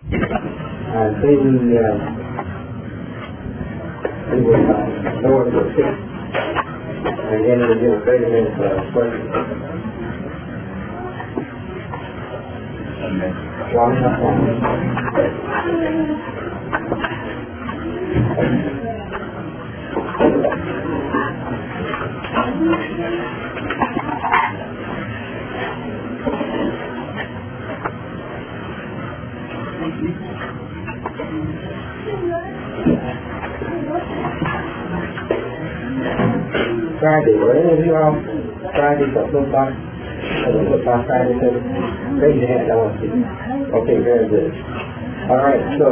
Satan he was born to sick, and then he was greater than his person. Friday, were any of you all Friday for football? Football Friday, raise your hand, I want to see. Okay, very good. All right, so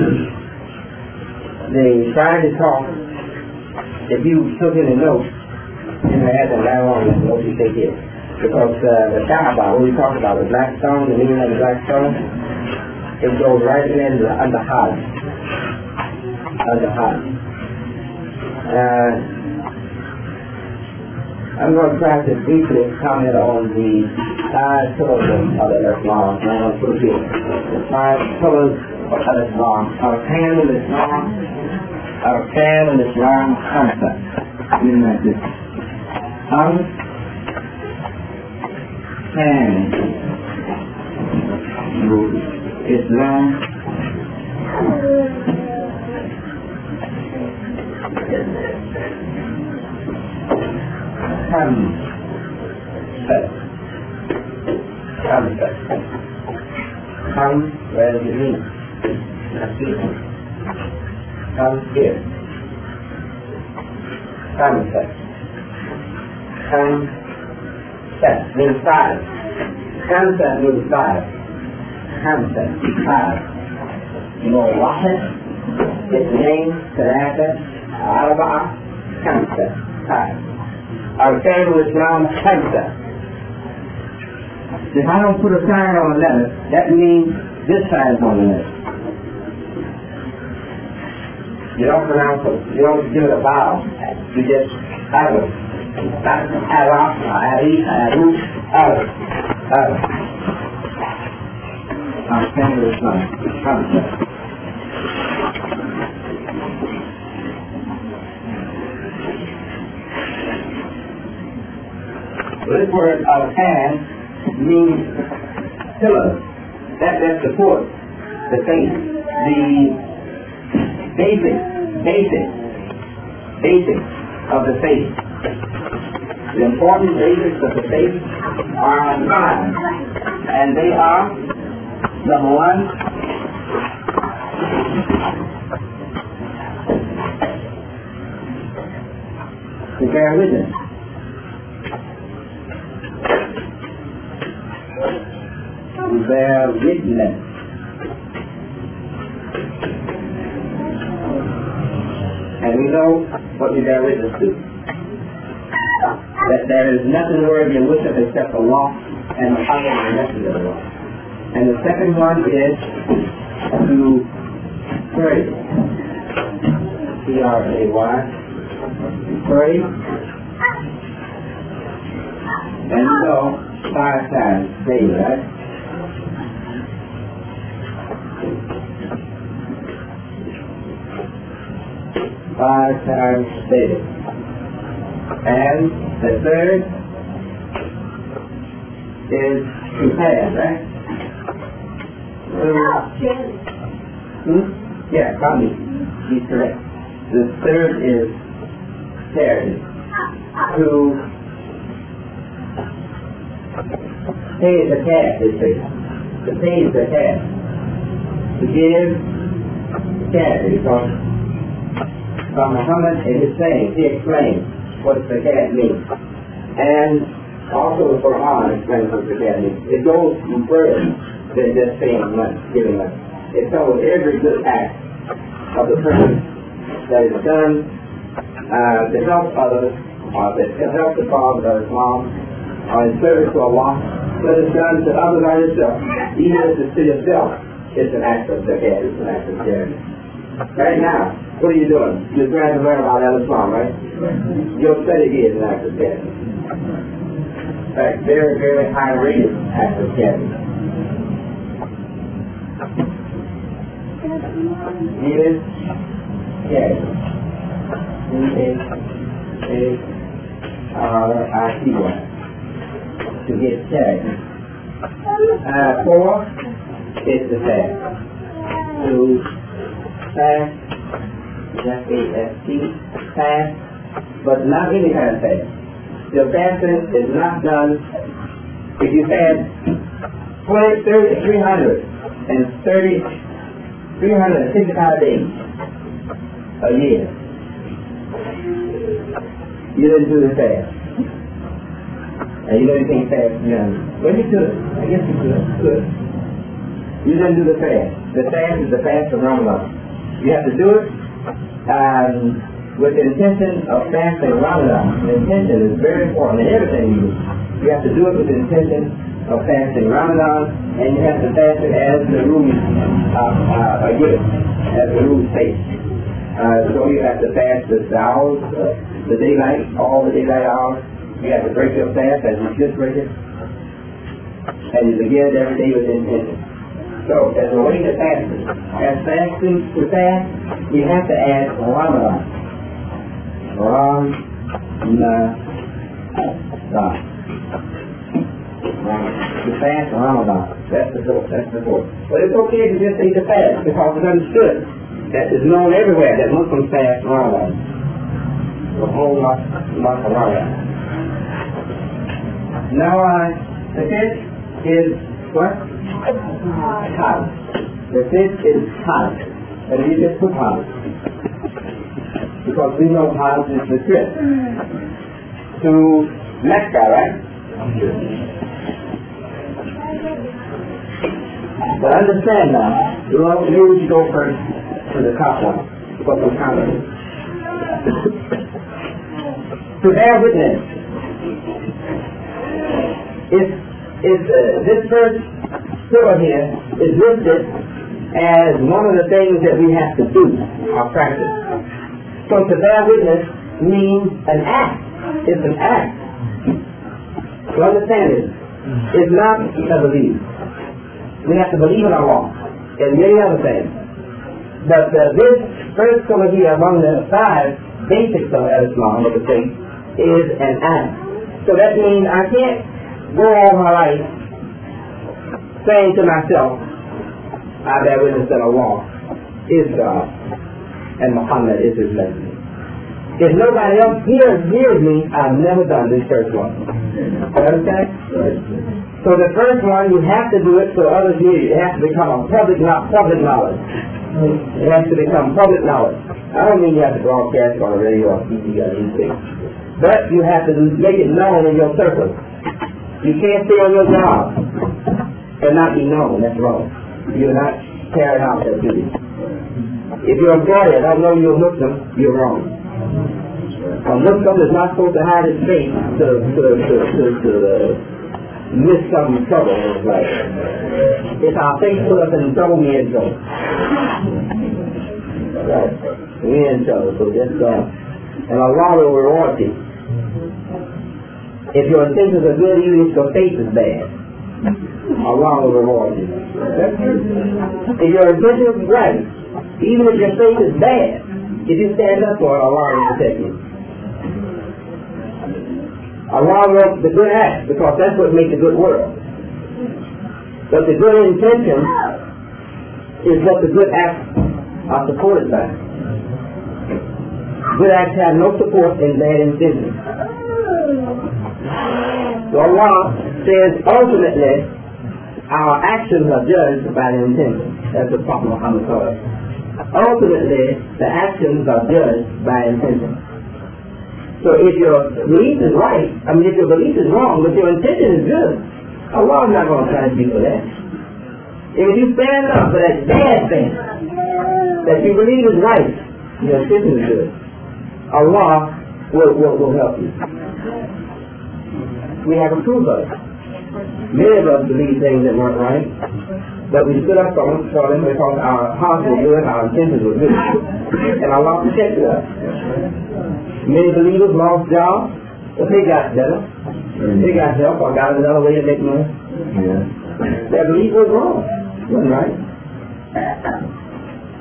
the Friday talk, if you took any notes, you may have to lie on the notes you take here. Because the Shabbat, what we talked about, the black stone, the meaning of the black stone, it goes right in under Hajj. Under Hajj. I'm going to try to briefly comment on the 5 pillars of Islam. I'm going to put it here. The 5 pillars of Islam. Arkan al-Islam. Arkan al-Islam concept. Meaning like this. Arkan Islam Come where you mean. Come here. Concept. Concept means 5. Concept means 5. Concept 5. واحد اثنين ثلاثة أربعة 5. 5. Arkan al-Islam 5. If I don't put a sign on the letter, that means this side is on the letter. You don't pronounce it. You don't give it a vowel. You just have it. Arkan al-Islam 5. This word Arkan means pillars that support the faith, the basic of the faith. The important basics of the faith are 5, and they are: number 1, to bear witness. Bear witness. And we know what we bear witness to. That there is nothing worthy of worship except Allah and Muhammad the Messenger of Allah. And the second one is to pray. P-R-A-Y. Pray. And so 5 times daily, right? 5 times daily. And the third is to fast, right? Yeah, probably. He's correct. The third is charity. To pay the cash, they say. To pay the cash. To give charity. Because Muhammad in his saying, he explained what the zakat means. And also the Quran explains what the zakat means. It goes further than just paying money, giving money. It covers every good act of the person that is done to help others, or to help the cause of Islam, or in service to Allah, but it's done to others or yourself. Even if it's to yourself, it's an act of zakat, it's an act of charity. Right now, what are you doing? You're trying to learn about Islam, right? Your study here is an act of charity. In fact, very, very high rated act of charity. Give charity. C-H-A-R-I-T-Y. To give charity. 4 is to fast. To fast, F-A-S-T, fast, but not any kind of fast. The fasting is not done if you fast 365 days a year. You didn't do the fast. And you know you can't fast. Well, you could. I guess you could. You didn't do the fast. The fast is the fast of Ramadan. You have to do it with the intention of fasting Ramadan. The intention is very important in everything you do. You have to do it with the intention of fasting Ramadan, and you have to fast it as the rules give it, as the rules state. So you have to fast the hours, the daylight, all the daylight hours. You have to break your fast as you should break it, and you begin it every day with intention. So, as a way to fast, as fasting to fast, you have to add Ramadan. To fast Ramadan. That's the goal. But it's okay to just say to fast, because it's understood that it's known everywhere that Muslims fast Ramadan. The whole month of Ramadan. Now, the fifth is what? Hajj. The fifth is Hajj. And you just put Hajj. Because we know Hajj is the trip to Mecca, right? But understand now, you usually go first to the top one, because I'm counting. To bear witness, this first surah here is listed as one of the things that we have to do, our practice. So to bear witness means an act. It's an act. You understand it? It's not to believe. We have to believe in Allah and many other things. But this first surah here, among the 5 basics of Islam, of the faith, is an act. So that means I can't go all my life saying to myself, I bear witness that Allah is God and Muhammad is his messenger. If nobody else hears me, I've never done this first one. You understand? So the first one, you have to do it so others hear you. It has to become a public knowledge. It has to become public knowledge. I don't mean you have to broadcast on the radio or TV or anything. But you have to make it known in your circle. You can't stay on your job and not be known. That's wrong. You're not carrying out that duty. If your employer don't know you're a Muslim, you're wrong. A Muslim is not supposed to hide his face to miss some trouble in his life. If our face put us in trouble, we in trouble. Right? We in trouble, so just and Allah will reward you. If your intentions are good, even if your face is bad, Allah will reward you. If your intentions is right, even if your face is bad, if you stand up for it, Allah will protect you. Allah wants the good act, because that's what makes a good world. But the good intention is what the good acts are supported by. Good acts have no support in bad intentions. So Allah says ultimately our actions are judged by the intention. That's what Prophet Muhammad told us. Ultimately, the actions are judged by intention. So if your belief is right, if your belief is wrong, but your intention is good, Allah is not going to punish you for that. If you stand up for that bad thing that you believe is right, your intention is good, Allah will help you. We have a proof of it. Many of us believe things that weren't right, but we stood up for them because our hearts were good, our intentions were good, and Allah protected us. Many believers lost jobs, but they got better. They got help or got another way to make money. Their belief was wrong. It wasn't right.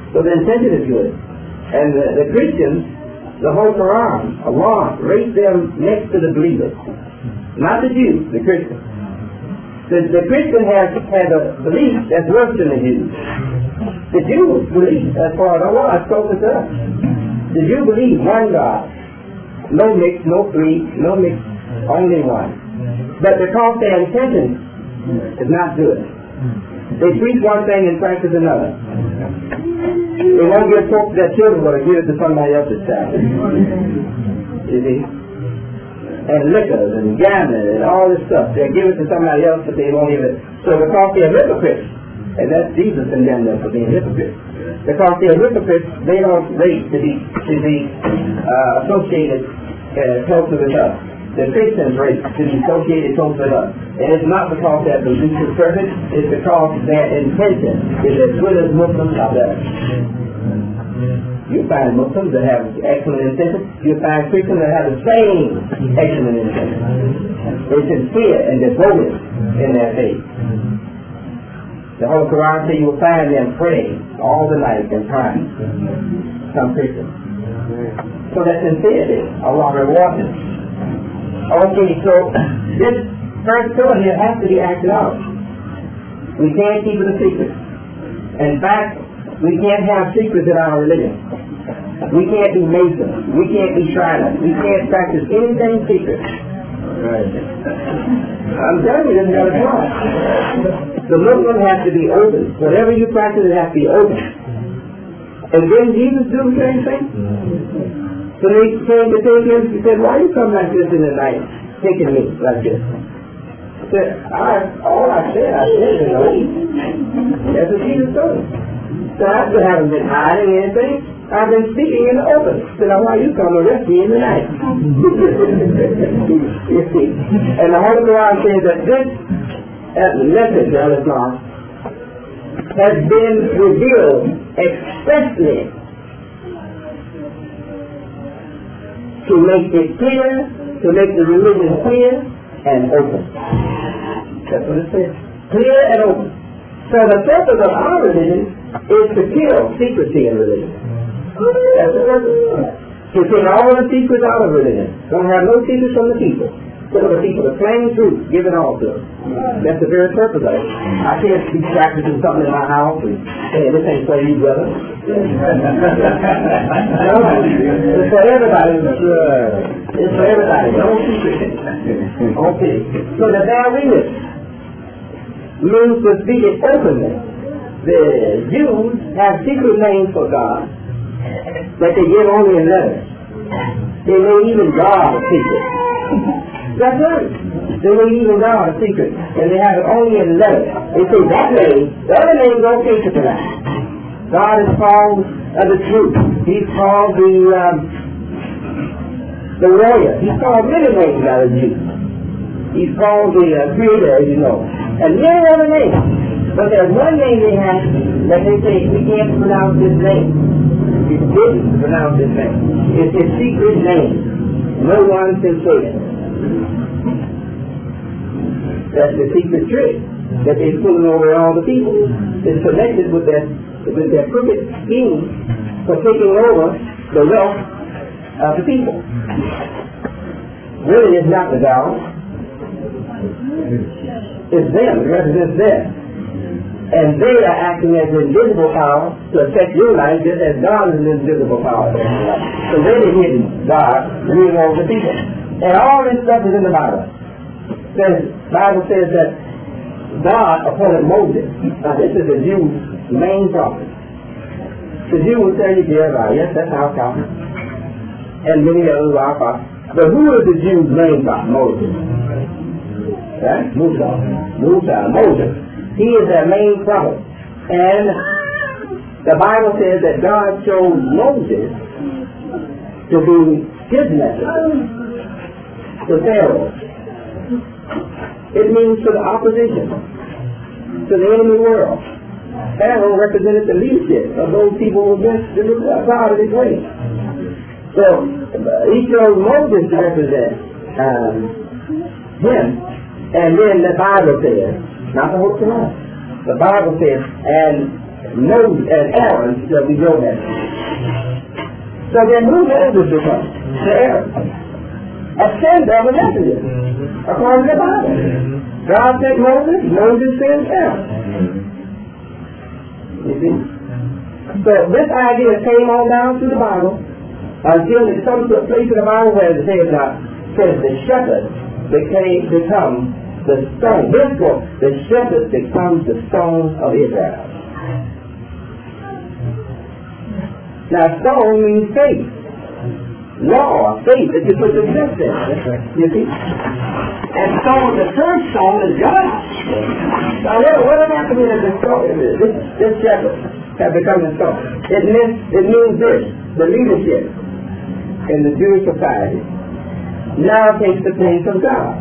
So the intention is good. And the Christians, the whole Quran, Allah raised them next to the believers. Not the Jews, the Christians. The Christian has a belief that's worse than the Jews. The Jews believe, as far as Allah has spoken to us. The Jew believes one God. No mix, no three, no mix, only one. But because their intention is not good. They preach one thing and practice another. They won't give hope to their children, but they give it to somebody else's child. You see? And liquors and gambling and all this stuff. They give it to somebody else, but they won't give it. So because they're hypocrites, and that's Jesus condemned them for being hypocrites. Because they're hypocrites, they don't rate to be associated closer with us. The Christians rate to be associated closer with us. And it's not because their belief is perfect, it's because their intention is as good as Muslims are better. You find Muslims that have excellent intention. You find Christians that have the same excellent intention. They're sincere and devoted in their faith. The Holy Quran says you will find them praying all the night and praying. Some Christians. So that sincerity, Allah rewards them. Okay, so this first pillar here has to be acted out. We can't keep it a secret. In fact, we can't have secrets in our religion. We can't be Masons. We can't be Shriners. We can't practice anything secret. Right. I'm telling you, this is not a problem. The Muslim has to be open. Whatever you practice, it has to be open. And didn't Jesus do the same thing? So they came to take him. He said, "Why you come like this in the night, taking me like this?" He said, "All I said in the night." That's what Jesus told him. So I haven't been hiding anything. I've been speaking in the open. So now why you come arrest me in the night? You see. And the Holy Quran says that this message of Islam has been revealed expressly to make it clear, to make the religion clear and open. That's what it says. Clear and open. So the purpose of our religion is to kill secrecy in religion. That's the purpose. To take all the secrets out of religion. Don't have no secrets from the people. So the people, the plain truth, give it all to them. That's the very purpose of it. I can't be practicing something in my house and saying, "This ain't for you, brother." No, it's for everybody. It's for everybody. No secret. Okay. So the bear witness means to speak it openly. The Jews have secret names for God that they give only in letters. They made even God a secret. That's right. They made even God a secret. And they have it only in letters. They say that name, the other name don't take it for that. God is called the truth. He's called the warrior. He's called many names by the Jews. He's called the creator, as you know. And many other names. But there's one name they have that they say we can't pronounce this name. We didn't pronounce this name. It's a secret name. No one can say it. That's the secret trick that they're pulling over all the people. It's connected with their crooked scheme for taking over the wealth of the people. Really, it's not the God. It's them. It represents them. And they are acting as an invisible power to affect your life just as God is an invisible power. So they're the hidden God ruling over the people. And all this stuff is in the Bible. The Bible says that God appointed Moses. Now this is the Jew's main prophet. The Jew will tell you, yes, that's our prophet. And many others are our prophet. But who is the Jew's main prophet? Moses. Right? Moses. He is their main prophet. And the Bible says that God chose Moses to be his messenger to Pharaoh. It means to the opposition, to the enemy world. Pharaoh represented the leadership of those people who were against God of his way. So he chose Moses to represent him. And then the Bible says, not the whole Quran, the Bible says, and Moses and Aaron shall be your messengers. So then who Moses become? To Aaron. A sender of a messenger. According to the Bible. God sent Moses, Moses sent Aaron. You see? So this idea came on down through the Bible until it comes to a place in the Bible where it says the shepherd becomes the stone. Therefore, the shepherd becomes the stone of Israel. Now, stone means faith. Law, faith that you put your trust in. You see? And stone, the first stone is God. Now, what happened to the stone? This shepherd has become the stone. It means this, the leadership in the Jewish society now takes the place of God.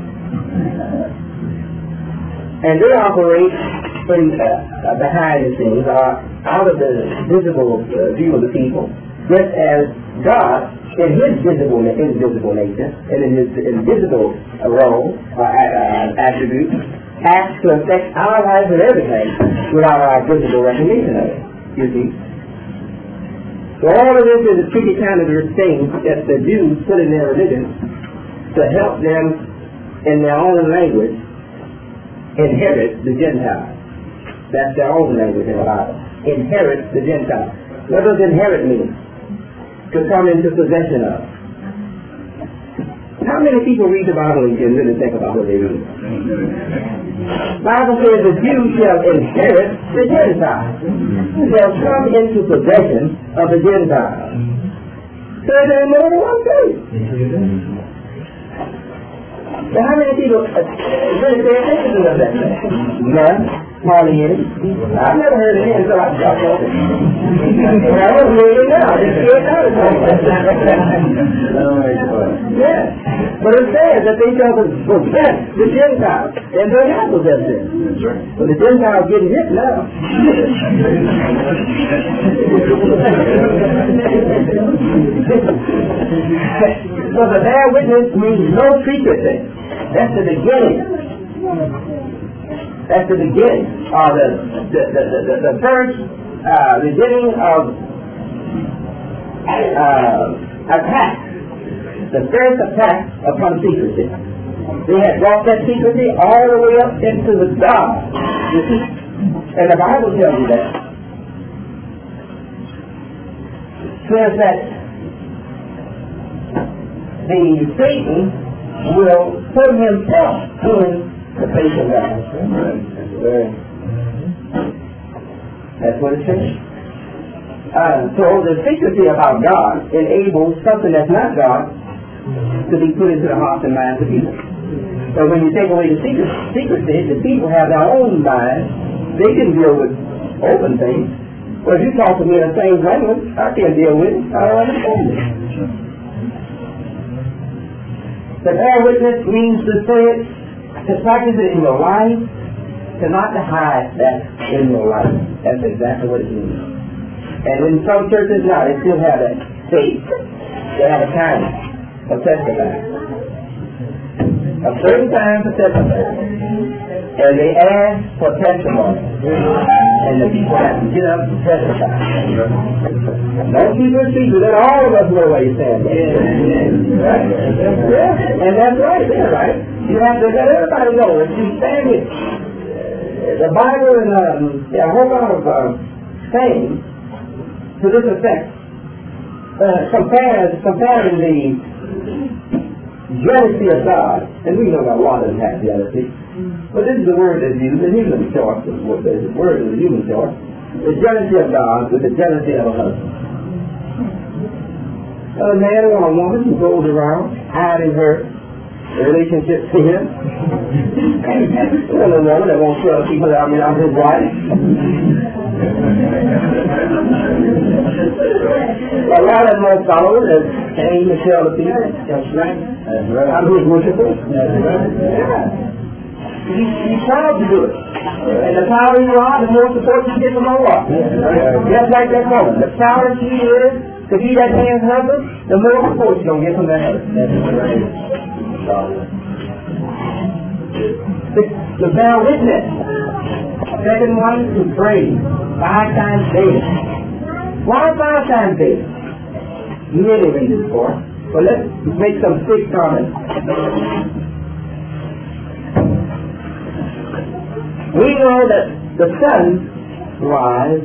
And they operate behind the scenes, out of the visible view of the people, just as God, in his visible nature, and in his invisible role or attribute, acts to affect our lives and everything without our visible recognition of it. You see? So all of this is a tricky kind of thing that the Jews put in their religion to help them in their own language inherit the Gentiles. That's their own language in the Bible. Inherit the Gentiles. What does inherit mean? To come into possession of. How many people read the Bible and can really think about what they read? The Bible says the Jews shall inherit the Gentiles. Shall come into possession of the Gentiles. So there's more than one thing. So how many people really pay attention to that? None. Hardly any. I've never heard of it until I stopped on it. And I don't hear it now. I just hear it out. Yeah. But it says that they shall possess the Gentiles. And they have possessed it. But the Gentiles getting hit now. So the bear witness means no secrecy. That's the beginning. That's the beginning, or the first beginning of attack. The first attack upon secrecy. They had brought that secrecy all the way up into the dark. You see? And the Bible tells you that. It says that the Satan will put himself in the face of God. That's what it says. So the secrecy about God enables something that's not God to be put into the hearts and minds of people. So when you take away the secrecy, the people have their own minds. They can deal with open things. Well, if you talk to me in the same language, I can't deal with it. I don't understand it. The bear witness means to say it, to practice it in your life, to not to hide that in your life. That's exactly what it means. And in some churches now, they still have that faith. They have a time of testifying. A certain time for testifying. And they ask for testimony. And the people have to get up and testify. Don't keep it secret. Let all of us know where you stand. Right? Yeah. And that's right. That's right. You have to let everybody know that you stand here. The Bible and a whole lot of sayings to this effect, comparing the jealousy of God, and we know that Allah doesn't have jealousy, but this is the word that's used, the human choice, the word is the human choice, the jealousy of God with the jealousy of a husband. A man or a woman who goes around hiding her relationship to him. And a woman that won't tell people that I'm his wife. A lot of more followers that came to tell the people. That's right. I'm his worshiper. Yeah. He's proud to do it. And the prouder you are, the more support you get from Allah. Just like that woman. The prouder she is to be that man's husband, the more support you're going to get from that husband. The bear witness Second one, to pray 5 times daily. Why 5 times daily? Many reasons for it. But let's make some quick comments. We know that the sun rises,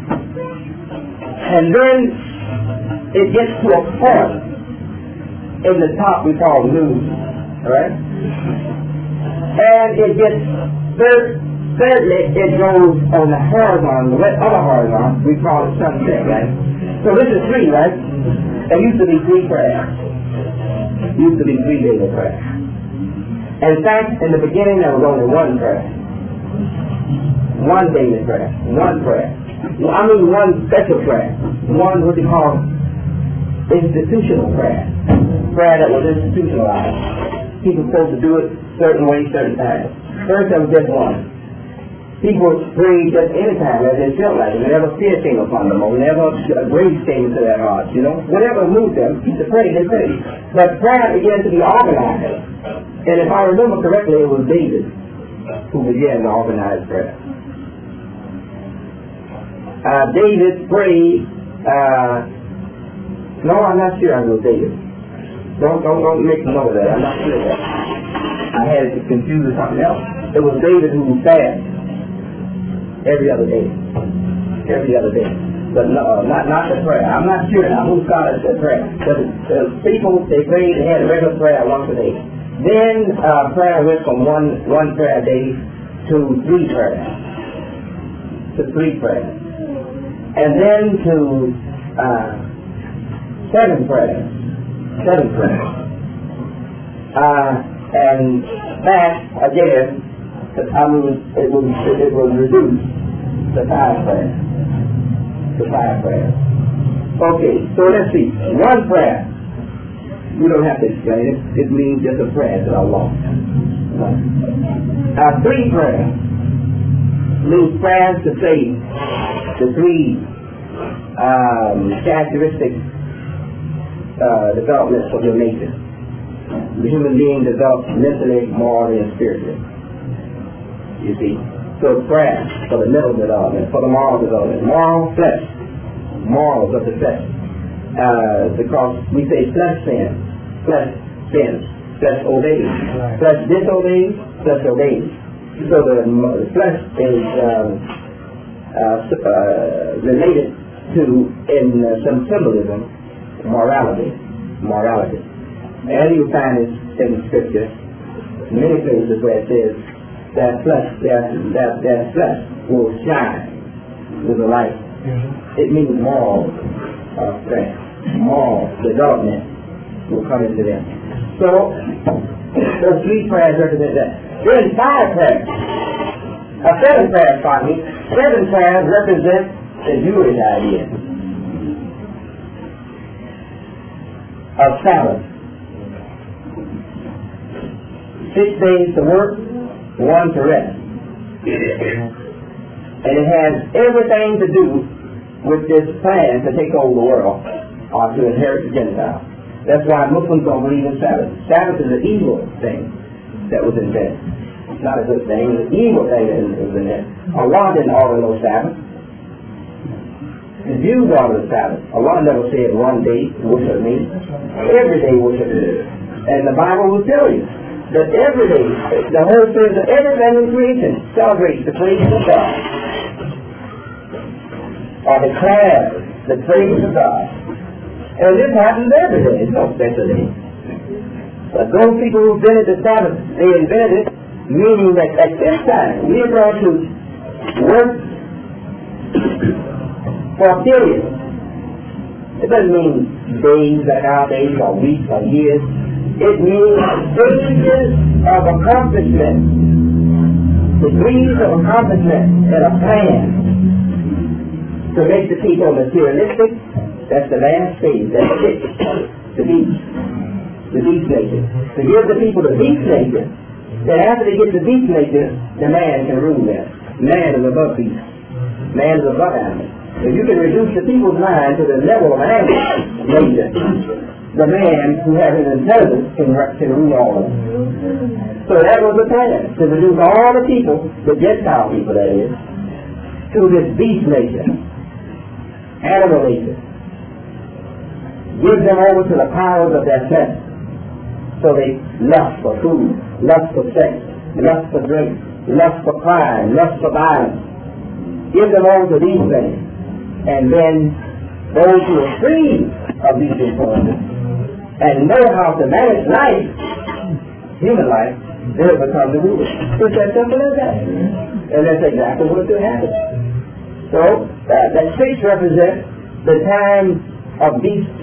and then it gets to a point in the top we call noon, right? And it gets thirdly, it goes on the horizon, the other horizon, we call it sunset, right? So this is 3, right? There used to be 3 prayers. Used to be 3 daily prayers. In fact, in the beginning there was only 1 prayer. 1 daily prayer. 1 prayer. I mean 1 special prayer. 1 what they call institutional prayer. Prayer that was institutionalized. People were supposed to do it certain ways, certain times. First there was just 1. People prayed just any time as they felt like it. Whenever fear came upon them, or whenever a grace came into their hearts, whatever moved them to pray, they prayed. But prayer began to be organized. And if I remember correctly, it was David who began to organize prayer. David prayed, no, I'm not sure it was David. Don't make note of that. I'm not sure of that. I had it confused with something else. It was David who fasted every other day. Every other day. But no, not the prayer. I'm not sure now who started the prayer. The people, they prayed, they had a regular prayer once a day. Then prayer went from one prayer a day to 3 prayers. To 3 prayers. And then to 7 prayers. 7 prayers. And that, again, it was reduced to 5 prayers. To 5 prayers. Okay, so let's see. 1 prayer. We don't have to explain it. It means just a prayer to Allah. 3 prayers. Means prayers to say the 3 characteristic developments of your nature. The human being develops mentally, morally, and spiritually. You see? So prayer for the mental development, for the moral development. Moral flesh. Morals of the flesh. Because we say flesh sins. Flesh sins. Flesh obeys. Flesh disobeys. Flesh obeys. So the flesh is related to, in some symbolism, morality. And you find it in the scripture, many places where it says that flesh will shine with the light. It means moral strength, moral development will come into them. So those 3 prayers represent that. Then 5 prayers, 7 prayers, pardon me. 7 prayers represent the Jewish idea of Sabbath. 6 days to work, 1 to rest. And it has everything to do with this plan to take over the world or to inherit the Gentiles. That's why Muslims don't believe in Sabbath. Sabbath is an evil thing that was invented. It's not a good thing. It's an evil thing that was invented. Allah didn't order no Sabbath. The Jews ordered the Sabbath. Allah never said 1 day worship me. Every day worship me. And the Bible will tell you that every day, the whole says that everything in creation celebrates the praises of God, or declares the praises of God. And this happens every day. It's no special day. But those people who invented the Sabbath, they invented it, meaning that at this time, we are going to work for a period. It doesn't mean days like our days, or weeks, or years. It means stages of accomplishment, degrees of accomplishment, and a plan to make the people materialistic. That's the last stage. That's it. The beast nature. To give the people the beast nature. Then after they get the beast nature, the man can rule them. Man is above beast. Man is above animal. If you can reduce the people's mind to the level of animal nature, the man who has an intelligence can read all of it. So that was the plan, to reduce all the people, the Gentile people that is, to this beast nature, animal nature. Give them over to the powers of their sense. So they lust for food, lust for sex, lust for drink, lust for crime, lust for violence. Give them over to these things. And then those who are free of these influences and know how to manage life, human life, they'll become the rulers. It's as simple as that. And that's exactly what will happen. So that 6 represents the time of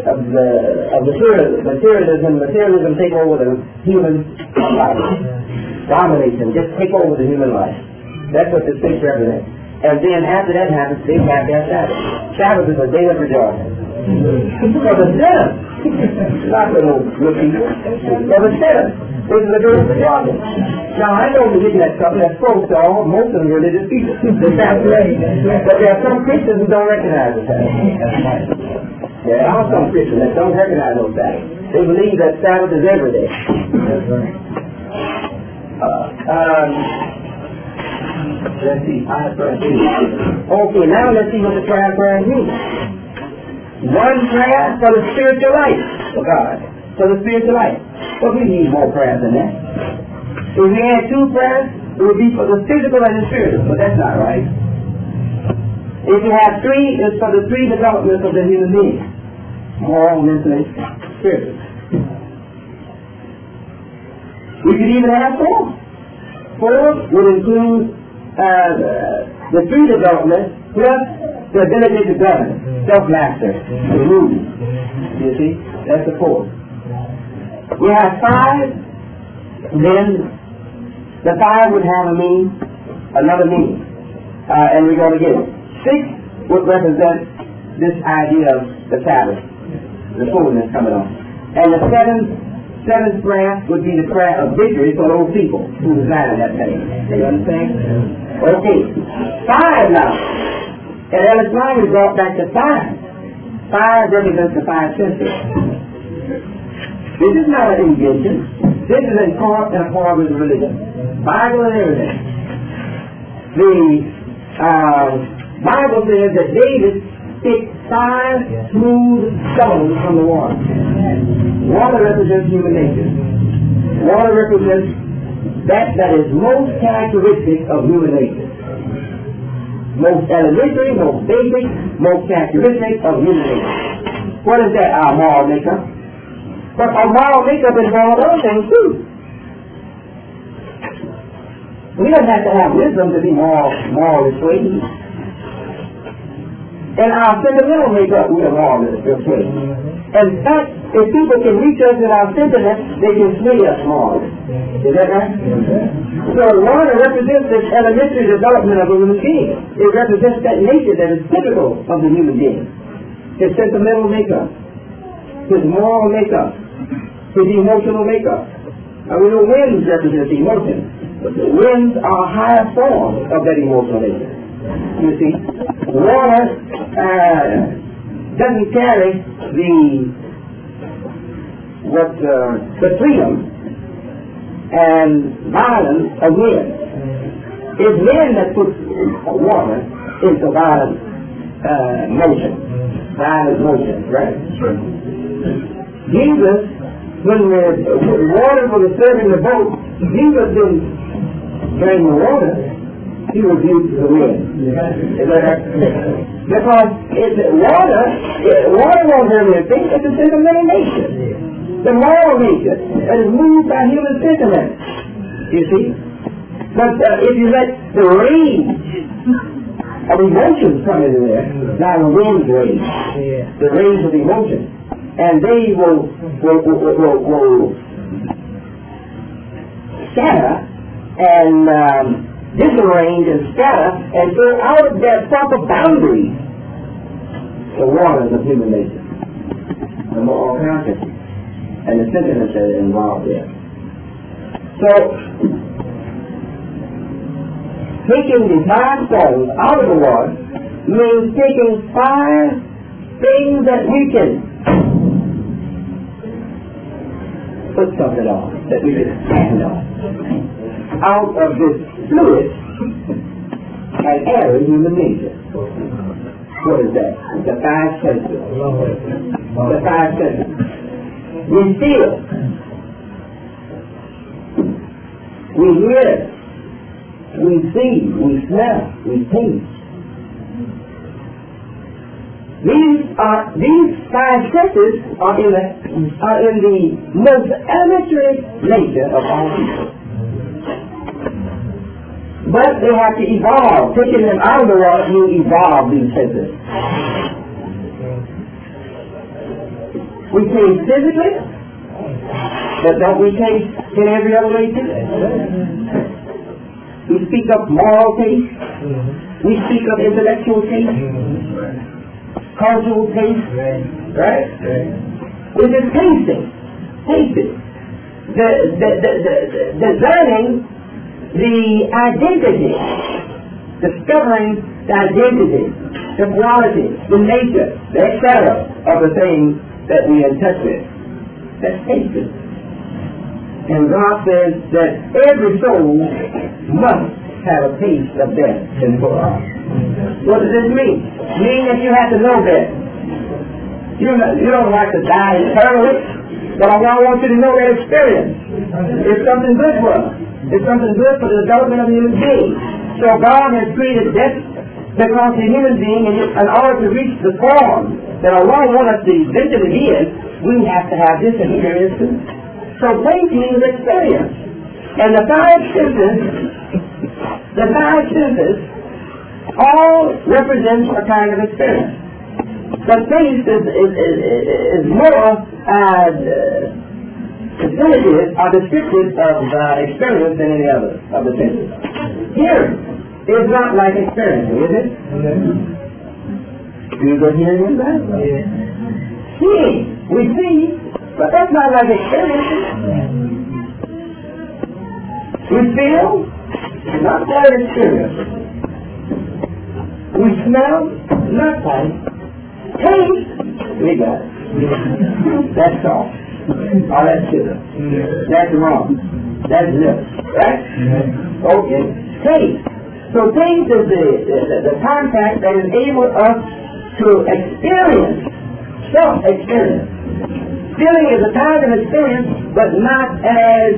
materialism take over the human life. Domination, just take over the human life. That's what the 6 represents. And then after that happens, they have their Sabbath. Sabbath is a day of rejoicing. For the sinner, not for the good people, for the sinner, this is a day of rejoicing. Now I know we're looking at something that's close to all, most of the religious people. The Sabbath day. But there are some Christians who don't recognize the Sabbath. There are some Christians that don't recognize those Sabbaths. They believe that Sabbath is every day. Let's see, okay, now let's see what the prayer means. One prayer for the spiritual life of God. For the spiritual life. But we need more prayers than that. If we had 2 prayers, it would be for the physical and the spiritual, but that's not right. If you have 3, it's for the 3 developments of the human being. Moral, mentally, spiritual. We could even have 4. 4 would include the 3 developments plus the ability to govern, self-master, the rule. You see? That's the 4. We have 5, then the 5 would have another meaning. And we're going to get it. 6 would represent this idea of the Sabbath, the fullness coming on. And the 7th prayer would be the prayer of victory for those people who designed that thing. You understand? Okay. 5 now. And Ellis Line is brought back to 5. 5 represents the 5 senses. This is not an invention. This is in accord with religion. Bible and everything. The Bible says that David picked 5 smooth stones from the water. Water represents human nature. Water represents that is most characteristic of human nature. Most elementary, most basic, most characteristic of human nature. What is that? Our moral makeup. But our moral makeup involves other things too. We don't have to have wisdom to be morally straight. And our sentimental makeup, we are morally straight. In fact, if people can reach us in our sentiments, they can sway us morally. Is that right? So water represents this elementary development of a human being. It represents that nature that is typical of the human being. His sentimental makeup, his moral makeup, his emotional makeup. Now we know winds represent emotion, but the winds are a higher form of that emotional nature. You see, water doesn't carry the freedom and violence of wind. It's wind that puts water into violent motion. Violent motion, right? Jesus, when water was serving the boat, Jesus didn't drain the water. He rebuked the wind. Is that right? Because water won't hurt anything. It's a sentimental nature. The moral nature that is moved by human sentiment. You see? But if you let the rage of emotions come into there, now the wind's rage, the rage of emotion, and they will scatter and disarrange and scatter and go out of their proper boundaries the waters of human nature, the moral consciousness, and the sentiments that are involved there. So, taking the 5 stones out of the water means taking 5 things that weaken put something on that we can stand on. Out of this fluid and air in human nature. What is that? The five senses. The five senses. We feel. We hear. We see. We smell. We taste. These five senses are in the most elementary nature of all people. But they have to evolve. Taking them out of the water, you evolve these senses. We taste physically, but don't we taste in every other way too? We speak of moral taste. We speak of intellectual taste. Cultural taste. Right? We're just tasting. Tasting. Discerning the identity, discovering the identity, the quality, the nature, the etc. of the thing that we are in touch with. That's tasting. And God says that every soul must have a taste of death in the heart. What does this mean? It means that you have to know that. You don't have to die eternally, but I want you to know that experience. It's something good for us. It's something good for the development of the human being. So God has created death because the human being, in order to reach the form that Allah wants us to eventually be in, we have to have this experience too. So faith means experience. And the five senses all represent a kind of experience. But faith is more definitive or descriptive of experience than any other of the senses. Hearing is not like experiencing, is it? Do you go hearing in that? Seeing, we see, but that's not like experiencing. We feel, not like experiencing. We smell, not like. Taste, we got it. That's all. Oh, that's sugar. That's wrong. That's this. Right? Okay. Taste. So taste is the contact that enables us to experience, self-experience. Feeling is a kind of experience, but not as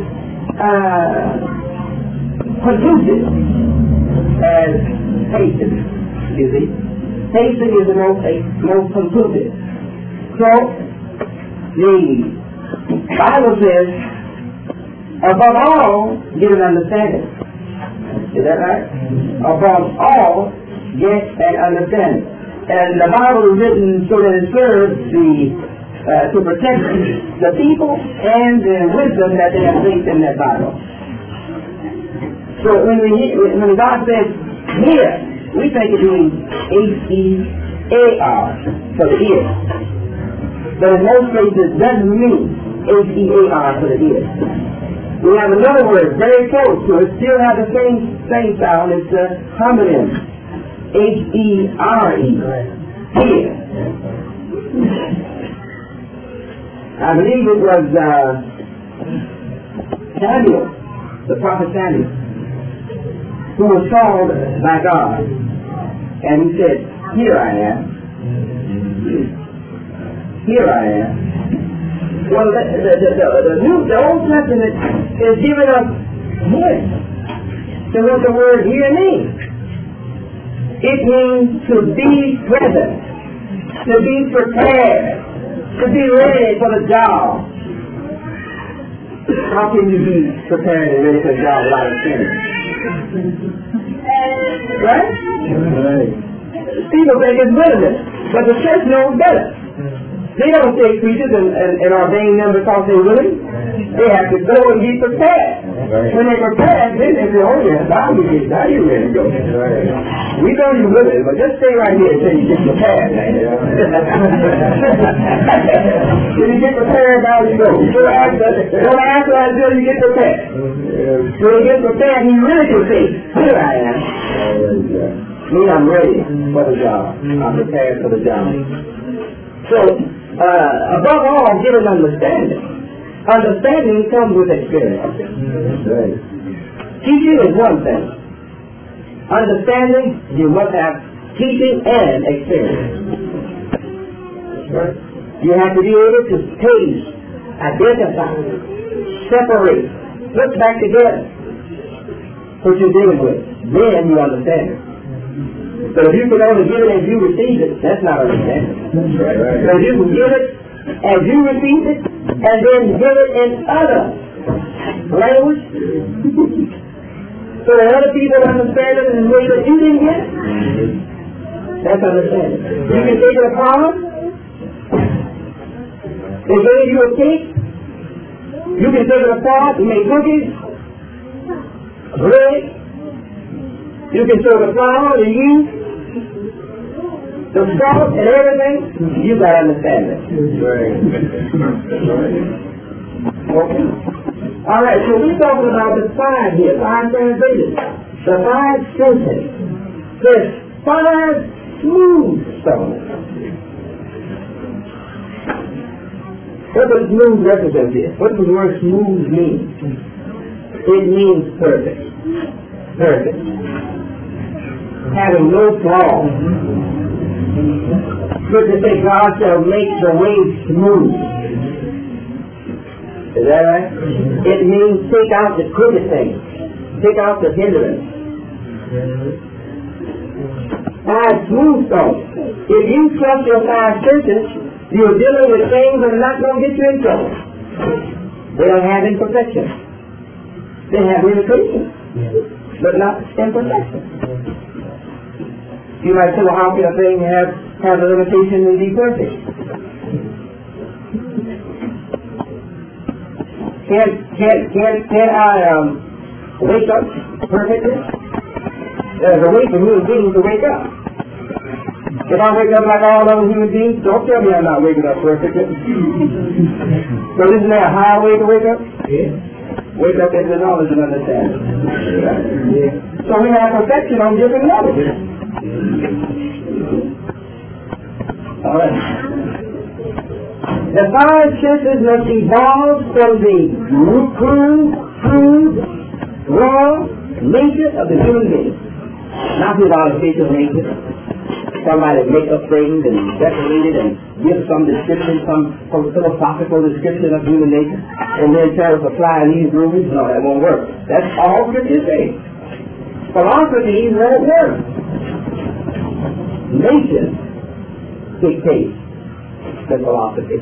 conducive as tasting. You see? Tasting is the most conclusive. So, the Bible says, above all, get an understanding. Is that right? Above all, get an understanding. And the Bible is written so that it serves to protect the people and the wisdom that they have placed in that Bible. So when God says, hear, we think it means H-E-A-R for the ear. But in most cases it doesn't mean H-E-A-R for the ear. We have another word very close to it, still have the same sound. It's the homonym. H-E-R-E. Hear. I believe it was Samuel, the prophet Samuel, who was called by God. And he said, here I am. Here I am. Well, the Old Testament is giving us hints to what the word here means. It means to be present, to be prepared, to be ready for the job. How can you be prepared and ready for the job without experience? Right? People think it's willingness, but the church knows better. They don't take preachers and ordain them because they're willing. They have to go and be prepared. When they're prepared, then they say, oh yes, now you're ready to go. We know you're willing, but just stay right here until you get prepared. When you get prepared, now you go. Don't ask until you get prepared. When you get prepared, he really can say, here I am. Me, I'm ready for the job. I'm prepared for the job. So, above all, get an understanding. Understanding comes with experience. Right. Teaching is one thing. Understanding, you must have teaching and experience. Right. You have to be able to taste, identify, separate, put back together what you're dealing with. Then you understand it. But if you can only give it as you receive it, that's not understanding. Right. But if you can give it as you receive it, and then give it in other language, so that other people understand it in a way that you didn't get it, that's understanding. You can take it apart. They gave you a cake. You can take it apart and make cookies, bread. You can show the flour, the yeast, the salt, and everything. You got to understand it. Okay. All right. So we're talking about the five here, five translations, the five senses. There's five smooth stones. What does smooth represent here? What does the word smooth mean? It means perfect. Perfect. Having no flaw. Scripture says God shall make the way smooth. Is that right? It means take out the crooked things. Take out the hindrance. Five smooth stones. If you trust your five senses, you're dealing with things that are not going to get you in trouble. They don't have imperfection. They have limitation, but not imperfection. You might say, well, how can a thing have a limitation and be perfect? Can I wake up perfectly? There's a way for human beings to wake up. If I wake up like all other human beings, don't tell me I'm not waking up perfectly. So isn't there a higher way to wake up? Yeah. Wake up into knowledge and understanding. Yeah. So we have perfection on different levels. All right. The five senses must evolve from the crude, raw nature of the human being. Not his artificial nature. Somebody make up things and decorate it and give some description, some philosophical description of human nature, and then try to apply these rules. No, that won't work. That's all Scripture says. Philosophy won't work. Nature dictates the philosophy.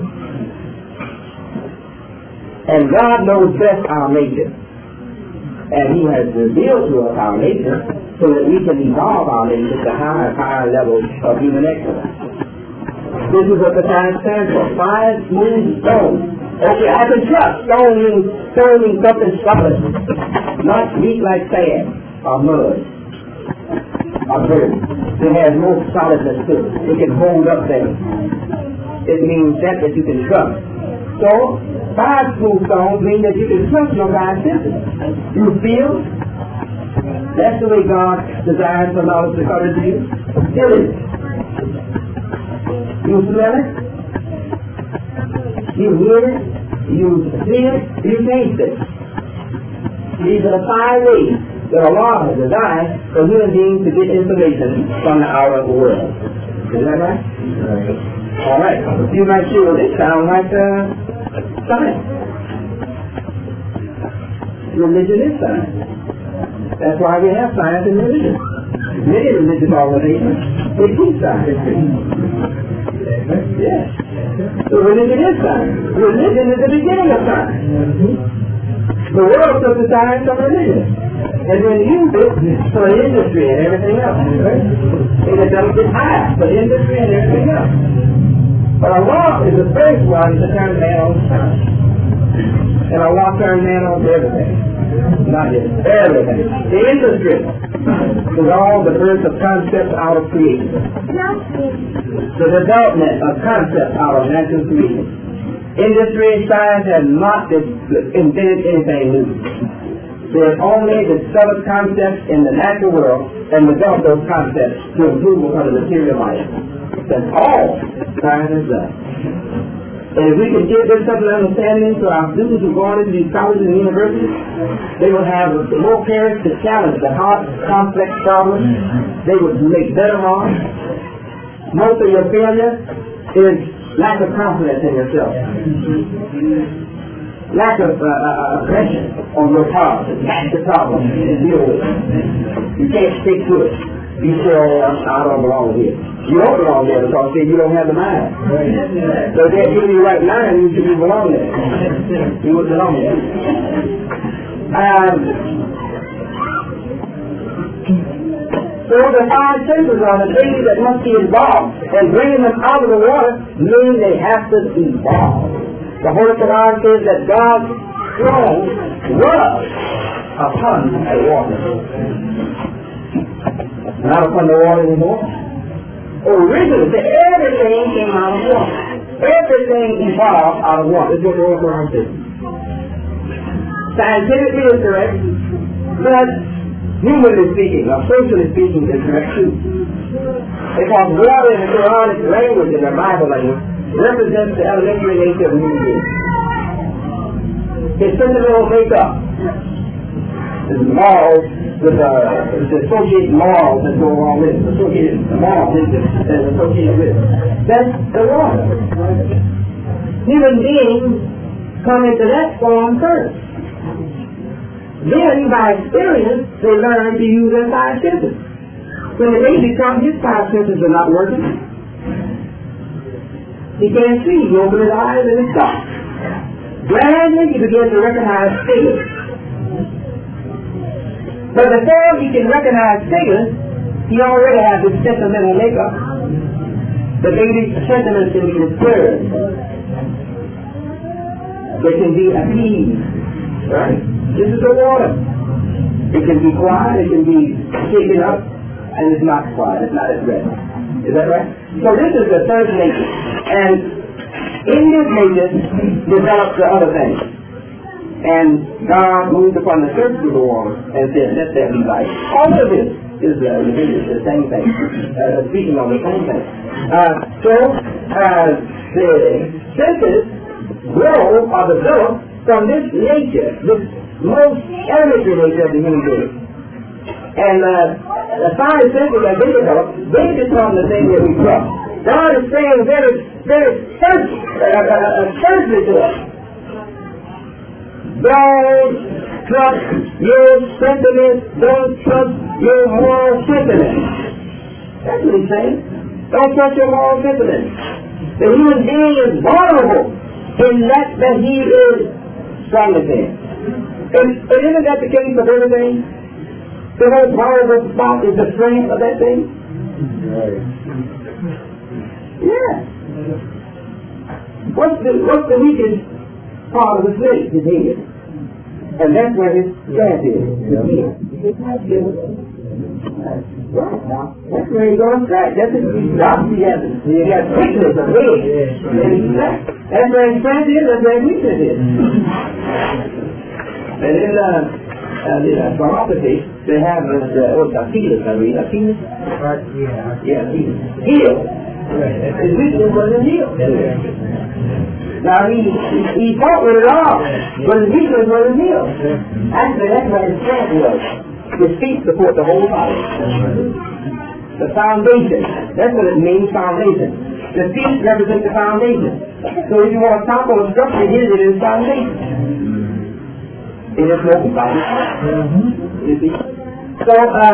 And God knows best our nature. And He has revealed to us our nature so that we can evolve our nature to higher levels of human excellence. This is what the time stands for. Five smooth stones. Okay, I can trust. Stone means something solid. Not weak like sand or mud or dirt. It has no solidness to it. It can hold up things. It means that you can trust. So, five smooth stones mean that you can trust your five senses. You feel. That's the way God desires for knowledge to come into you. Feel it. You smell it. You hear it. You see it. You taste it. These are the five ways that Allah has designed for human beings to get information from the outer world. Is that right? All right. You might say, well, this sounds like science. Religion is science. That's why we have science and religion. Many religious organizations, they teach science. Yes. So religion is science. Religion is the beginning of science. The world took the science of religion and then used it for industry and everything else. Right? They developed it high for industry and everything else. But Allah is the first one to turn man on science. And Allah turned man on to everything. Not just everything. The industry is all the birth of concepts out of creation. The development of concepts out of natural creation. Industry and science have not invented anything new. They have only discovered concepts in the natural world and developed those concepts to improve upon the material life. That's all science has done. And if we can give this simple understanding to our students who go on into these colleges and universities, they will have more parents to challenge the hard, complex problems. They would make better marks. Most of your failure is lack of confidence in yourself. Lack of pressure on your part. That's the problem to deal with. You can't stick to it. You say, oh, I don't belong here. You don't belong there because you don't have the mind. So if they're giving you the right mind, you should belong there. You would belong there. So the five senses are the things that must be involved. And bringing them out of the water means they have to evolve. The Holy Quran says that God's throne was upon the water. Not upon the water anymore. Originally, everything came out of water. Everything evolved out of water. This is what the Holy Quran says. Scientifically is correct, but humanly speaking, or socially speaking, is correct too. Because water in the Quranic language, in the Bible language, represents the elementary nature of human beings. His sentimental makeup is morals, with the associated morals that go along with it, associated morals that associated with it. That's the water. Human beings come into that form first. Then, by experience, they learn to use their five senses. When the baby comes, his five senses are not working. He can't see. He opens his eyes and it stops. Gradually, he begins to recognize figures. But before he can recognize figures, he already has his sentimental makeup. The baby's sentiments can be disturbed. They can be appeased. Right? This is the water. It can be quiet, it can be shaken up, and it's not quiet, it's not at rest. Is that right? So this is the first nature. And in this nature develops the other things. And God moved upon the surface of the water and said, let there be light. All of this is the same thing. Speaking on the same thing. The senses grow or develop from this nature, this most elementary nature of the human being. And the five senses that they develop, they become the thing that we trust. God is saying very, very certainly to us, don't trust your sentiments, don't trust your moral sentiments. That's what he's saying. Don't trust your moral sentiments. The human being is vulnerable in that he is strong again. And isn't that the case of everything? The most vulnerable spot is the strength of that thing? Right. Yeah. What's the weakest part of the snake? His head. And that's where his gas is. His head. Right now. That's where he's going to strike. That's his doctor. He has weakness of head. And he's strike. That's where his strength is, that's where his weakness is. And in the neuropathy, they have this, Achilles, I read. Achilles? Yeah, Achilles. Heel. His weakness was his heel. Now, he fought with it all, but his weakness was his heel. Actually, that's where his strength was. His feet support the whole body. The foundation. That's what it means, foundation. The feet represent the foundation. So if you want to topple a structure, here's it is foundation. It is no body. You see? So,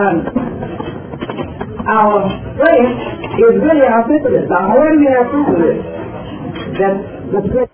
our strength is really our sensitivity. Now, how do we have proof of this? That the strength.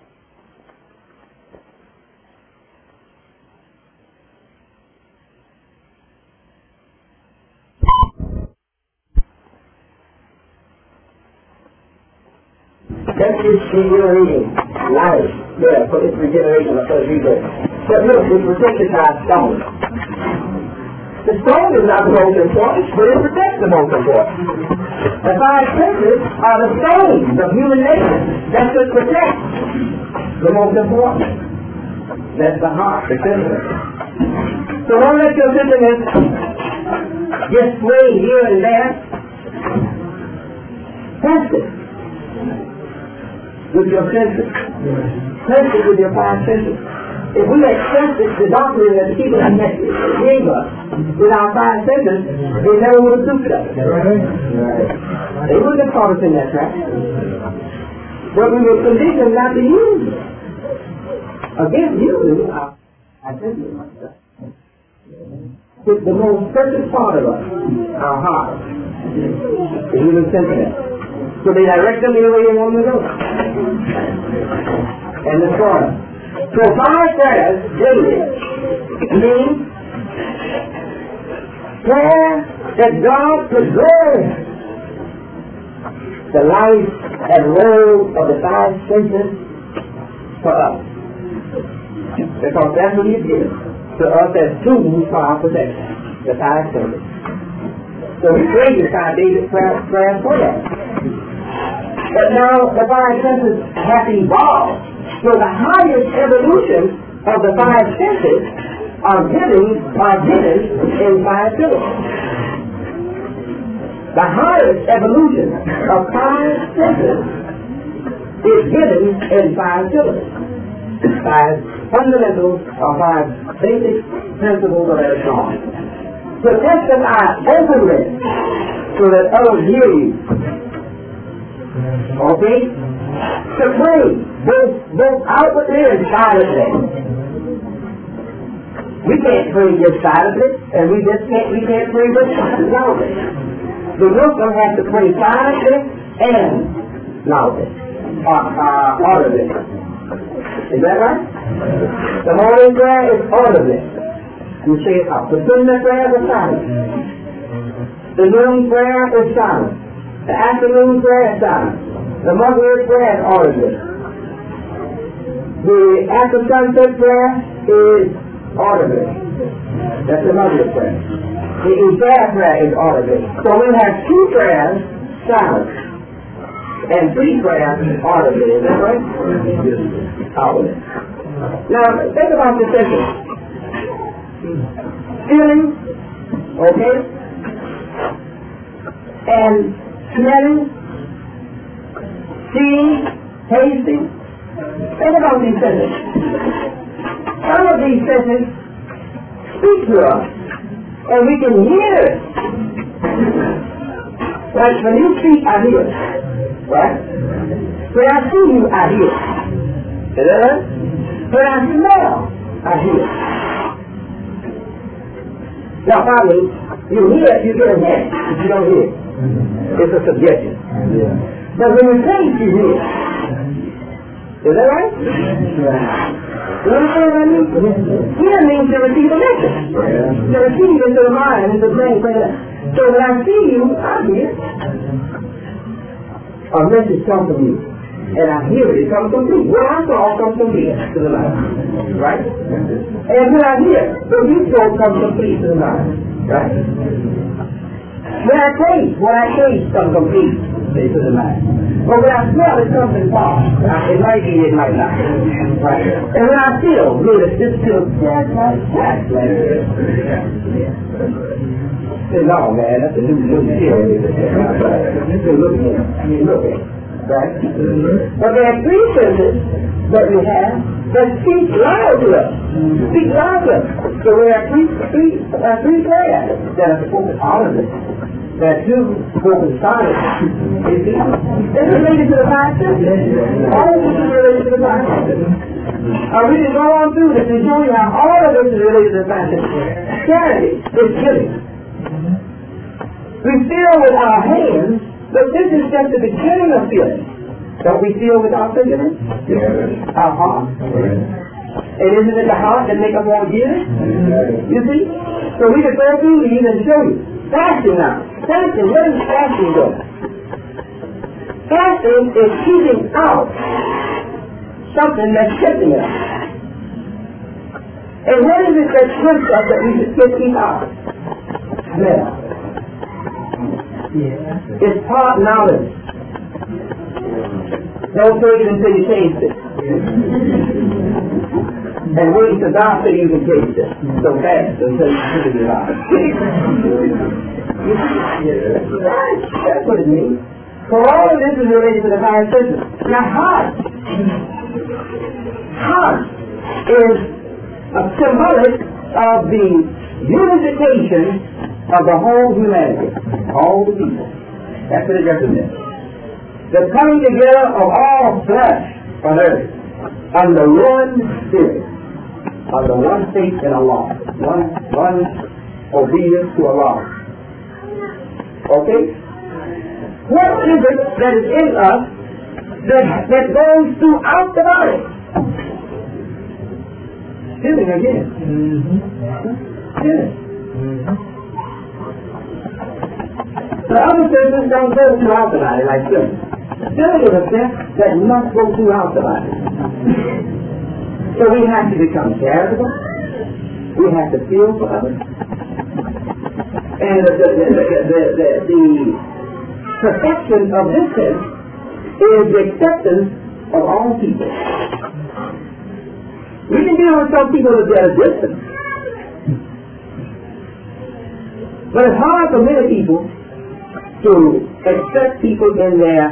That's regenerating life. Yeah, for its regeneration of first rebirth. But look, it's protected by a stone. The stone is not the most important, but it protects the most important. The five senses are the stones of human nature that should protect the most important. That's the heart, the sentiment. So don't let your sentiments just sway here and there. Test it. with your senses. Test it with your five senses. If we accepted the doctrine that the people gave us with our five senses, they never would have duped us. They wouldn't have caught us in that trap. But we were conditioned not to use it. Again, using our senses. It's the most precious part of us, our heart, the human sentiment. So they direct them the way they want to go. And destroy them. So 5 prayers daily means prayer that God preserves the life and role of the 5 senses for us. Because that's what He's given to us as tools for our protection, the 5 senses. So we pray this 5 daily prayer for that. But now the 5 senses have evolved. So the highest evolution of the 5 senses are given in 5 syllables. The highest evolution of 5 senses is given in 5 syllables. 5 fundamentals or 5 basic principles of electronics. To testify openly so that others hear you. Okay? To pray both outwardly and silently. We can't pray just silently, and we can't pray just loudly. The Muslim has to pray silently and loudly, audibly. Is that right? The morning prayer is audibly. You say it out. The Sunnah prayer is silent. The noon prayer is silent. The afternoon prayer is silent. The Maghrib prayer is audibly. The after sunset prayer is audibly. That's the Maghrib prayer. The Isha prayer is audibly. So we have 2 prayers silent and 3 prayers audibly. Is that right? Audibly. Now think about the sentence. Feeling, okay, and smelling, seeing, tasting. Think about these senses. Some of these senses speak to us, and we can hear it. Like when you speak, I hear it. Right? When I see you, I hear it. Is that right? When I smell, I hear it. Now, finally, you hear it, you get a head, but you don't hear it. It's a suggestion. But when you taste, you hear it. Is that right? You understand what I mean? Hear means to receive a message. To receive into the mind, into the brain. So when I see you, I hear it. A message comes from you. And I hear it. It comes from me. What I saw comes from me to the mind. Right? And when I hear, the result comes from me to the mind. Right? When I taste comes from me to the mind. But when I smell, it comes in far. It might be, it might not. Right? And when I feel, this feels just like that. No, man, that's a new feel. Look at it. Right? But there are 3 senses that we have that speak loud to us. Speak loud to us. So we have three prayers that are spoken audibly. There are 2 spoken silently. You see? It's related to the 5 senses. All of this is related to the 5 senses. We can go on through this and show you how all of this is related to the 5 senses. Charity is giving. We feel with our hands. But this is just the beginning of feeling. Don't we feel with our fingers? Yes. Our heart. Yes. And isn't it the heart that makes us want to give? You see? So we can go through these and show you. Fasting now. Fasting, where does fasting go? Fasting is keeping out something that's tempting us. And what is it that tempts us that we should keep out? Smell. Yeah. It's part knowledge. Don't taste it until you taste it. And wait till God says you can taste it. So fast until you put it in your mouth. That's what it means. So all of this is related to the 5 senses. Now heart Heart is a symbolic of the unification of the whole humanity, all the people. That's what it represents. The coming together of all flesh on earth under one spirit, under one faith in Allah, one obedience to Allah. Okay? What is it that is in us that goes throughout the body? Feeling again. Feeling. The other senses don't go throughout the body like feeling. Feeling is a sense that must go throughout the body. So we have to become charitable. We have to feel for others. And the perfection of this sense is the acceptance of all people. We can deal with some people that are distant. But it's hard for many people to accept people in their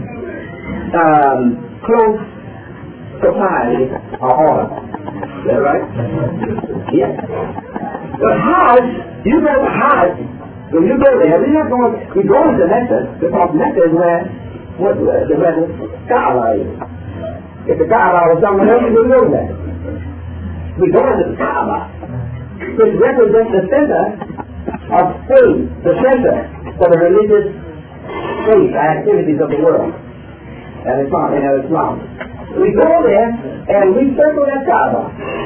close society or order. Is that right? Yes. But Hajj, you go to Hajj, when you go there, you're not going to Mecca, because Mecca is where the Kaaba is. If the Kaaba was somewhere else, you wouldn't go there. We go to the Kaaba, which represents the center of faith, the center for the religious faith activities of the world. And Islam. We go there and we circle that Kaaba,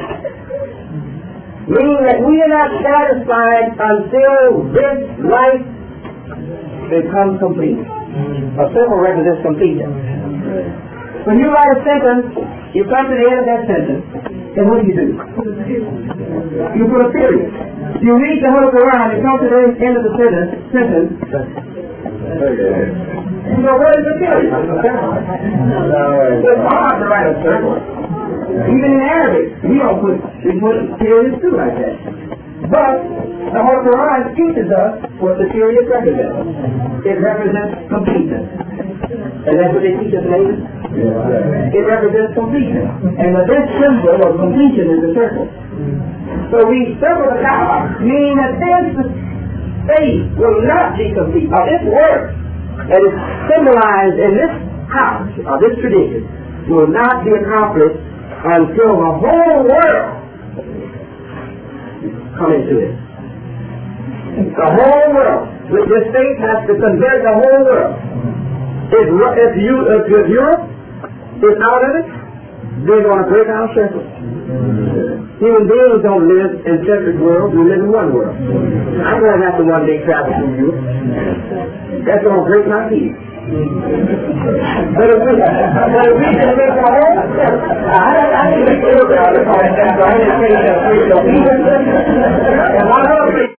meaning that we are not satisfied until this life becomes complete. A circle represents completion. When you write a sentence, you come to the end of that sentence, and what do? You put a period. You read the whole Quran, you come to the end of the sentence. So what is the period? It's hard to write a circle. Even in Arabic, we put periods too like that. But the whole Quran teaches us what the period represents. It represents completion. And that's what they teach us later. It represents completion. And this symbol of completion is the circle. So we circle the Kaaba, meaning that this faith will not be complete. Now this work that is symbolized in this house, or this tradition, will not be accomplished until the whole world come into it. The whole world. With this faith has to convert the whole world. If Europe is out of it, they're going to break our circle. Human beings don't live in separate worlds, we live in one world. I'm going to have to one day travel through Europe. That's going to break my teeth. But if we can make the whole circle, I didn't think about it.